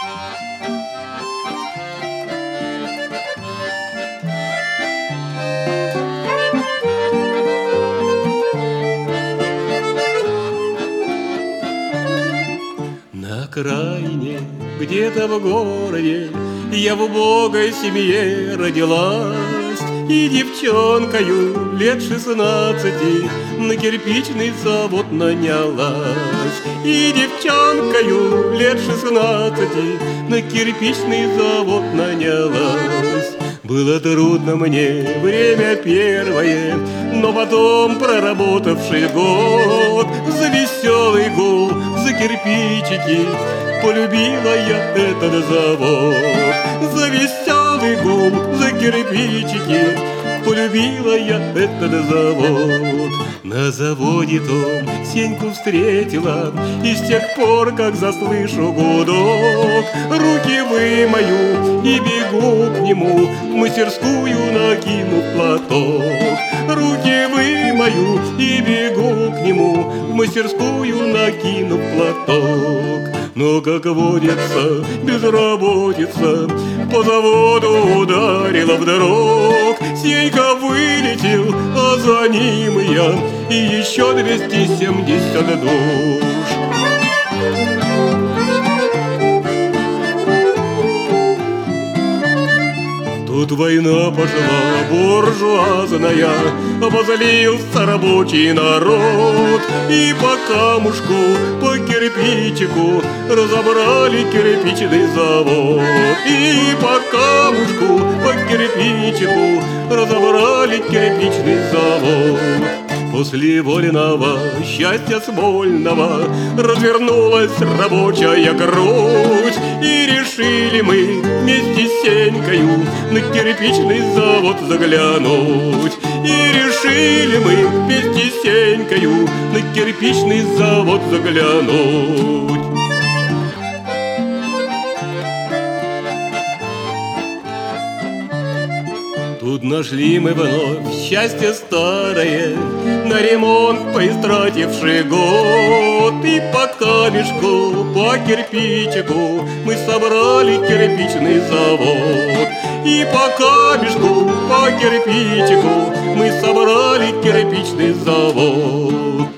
На окраине, где-то в городе, я в убогой семье родилась, и девчонкою лет 16 на кирпичный завод нанялась. И девчонкою лет 16 на кирпичный завод нанялась. Было трудно мне время первое, но потом, проработавший год, за веселый гул, за кирпичики полюбила я этот завод. За веселый гул, за кирпичики полюбила я этот завод. На заводе том Сеньку встретила, и с тех пор, как заслышу гудок, руки вымою и бегу к нему, в мастерскую накинув платок. Руки вымою и бегу к нему, в мастерскую накинув платок. Но, как водится, безработица по заводу ударила вдруг. Сенька вылетел, а за ним я и еще 270 душ. Тут война пошла буржуазная, обозлился рабочий народ, и по камушку, по кирпичику разобрали кирпичный завод. И по камушку, по кирпичику разобрали кирпичный завод. После воленного счастья смольного развернулась рабочая грудь, и решили мы вместе с Сенькою на кирпичный завод заглянуть. И решили мы вместе с Сенькою на кирпичный завод заглянуть. Тут нашли мы вновь счастье старое, на ремонт поистративший год. И по камешку, по кирпичику мы собрали кирпичный завод. И по камешку, по кирпичику мы собрали кирпичный завод.